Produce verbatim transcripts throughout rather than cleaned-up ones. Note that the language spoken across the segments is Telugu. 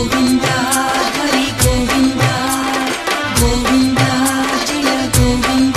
గోవింద హరి గోవింద గోవింద జయ గోవింద.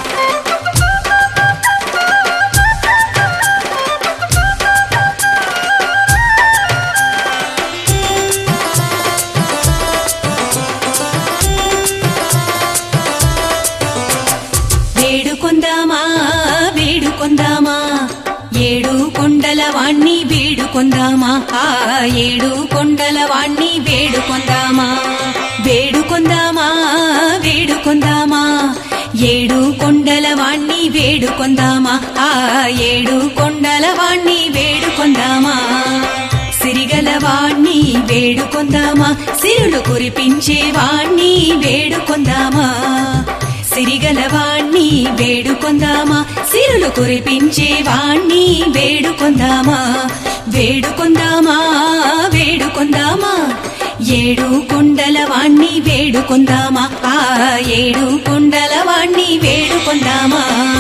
వేడుకొందామా వేడుకొందామా ఏడు కొండల వాణ్ణి వేడుకొందామా ఆ ఏడు కొండల వాణ్ణి వేడుకొందామా. వేడుకొందామా వేడుకొందామా ఏడు కొండల వాణ్ణి వేడుకొందామా ఆ ఏడు కొండల వాణ్ణి వేడుకొందామా. సిరిగల వాణ్ణి వేడుకొందామా సిరులు కురిపించే వాణ్ణి వేడుకొందామా. సిరిగల వాణ్ణి వేడుకొందామా సిరులు కురిపించే వాణ్ణి వేడుకొందామా. వేడుకొందామా వేడుకొందామా ఏడు కొండల వాణ్ణి వేడుకొందామా ఆ ఏడు కొండల వాణ్ణి వేడుకొందామా.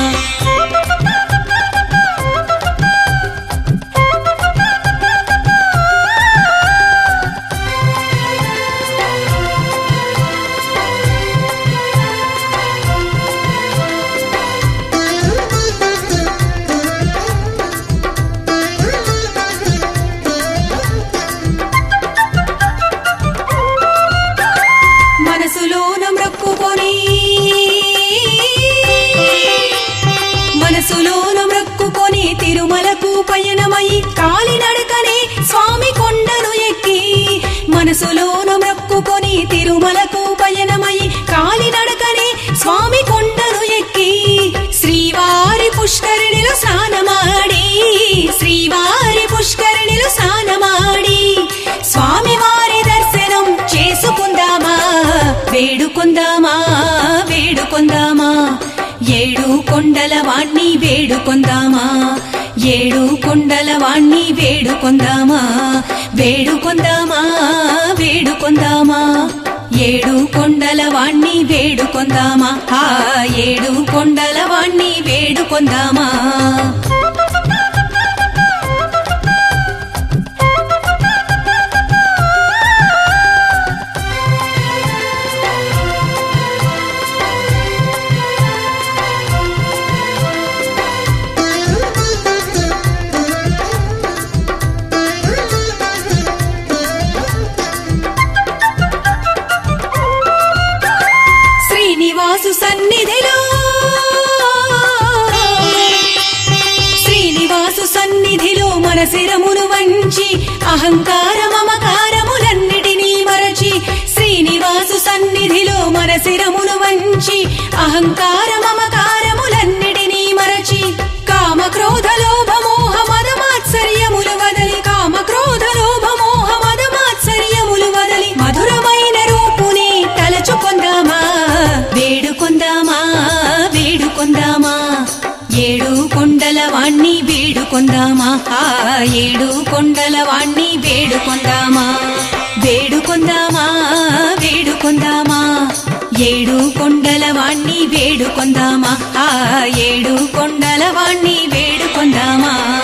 మనసులోన మ్రొక్కుకొని మనసులోన మ్రొక్కుకొని తిరుమలకు పయనమై కాలినడకనే స్వామి కొండను ఎక్కి. మనసులోన మ్రొక్కుకొని తిరుమలకు పయనమై కాలినడకనే స్వామి కొండను ఎక్కి. శ్రీవారి పుష్కరిణిలో స్నానమాడి శ్రీవారి పుష్కరిణిలో స్నానమాడి స్వామివారి దర్శనం చేసుకుందామా. వేడుకొందామా వేడుకొందామా ఏడు కొండల వాణ్ణి వేడుకొందామా. ఏడు కొండల వాణ్ణి వేడుకొందామా. వేడుకొందామా వేడుకొందామా ఏడు కొండల వాణ్ణి వేడుకొందామా ఆ ఏడు కొండల వాణ్ణి వేడుకొందామా. శ్రీనివాసు సన్నిధిలో శ్రీనివాసు సన్నిధిలో మన శిరమును వంచి అహంకార మమకారములన్నిటినీ మరచి. శ్రీనివాసు సన్నిధిలో మన శిరమును వంచి అహంకార మమకారములన్నిటినీ మరచి. కామ క్రోధ లోభ మోహ మద మాత్సర్యములు వదలి కామ క్రోధ లోభ మోహ మద మాత్సర్యములు వదలి మధురమైన రూపుని తలచుకొందామా. వేడుకొందామా వేడుకొందామా ఏడు కొండల వాణ్ణి వేడుకొందామా ఆ ఏడు కొండల వాణ్ణి వేడుకొందామా. వేడుకొందామా వేడుకొందామా ఏడు కొండల వాణ్ణి వేడుకొందామా ఆ ఏడు కొండల వాణ్ణి వేడుకొందామా.